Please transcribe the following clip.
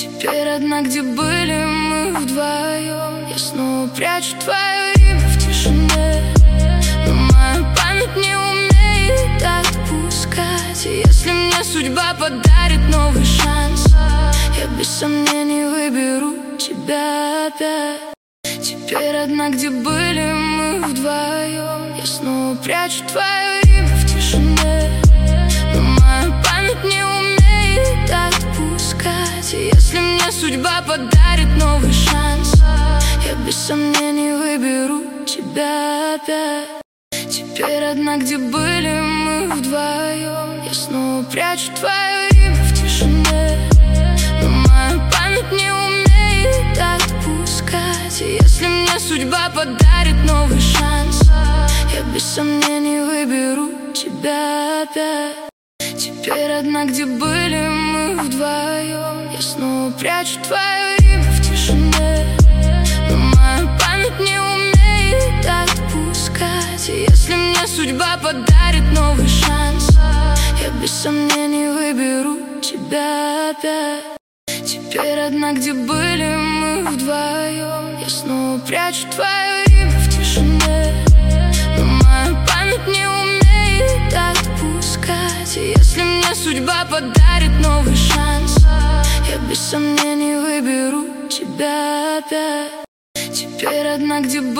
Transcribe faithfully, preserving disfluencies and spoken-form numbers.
Теперь одна, где были мы вдвоем. Я снова прячу твое имя в тишине, но моя память не умеет отпускать. И если мне судьба подарит новый шанс, я без сомнений выберу тебя опять. Теперь одна, где были мы вдвоем. Я снова прячу твое имя в тишине, но моя память не умеет отпускать. И если мне судьба подарит новый шанс, я без сомнений выберу тебя опять. Теперь одна, где были мы вдвоем. Я снова прячу твое имя в тишине, но моя память не умеет отпускать. И если мне судьба подарит новый шанс, я без сомнений выберу тебя опять. Теперь одна, где были мы вдвоем. Я снова прячу твое имя в тишине, но моя память не умеет отпускать. И если мне судьба подарит новый шанс, я без сомнений выберу тебя опять. Теперь одна, где были мы вдвоем. Я снова прячу твое имя в тишине, но моя память не умеет отпускать. И если мне судьба подарит новый шанс, я без сомнений выберу тебя опять. Теперь одна, где были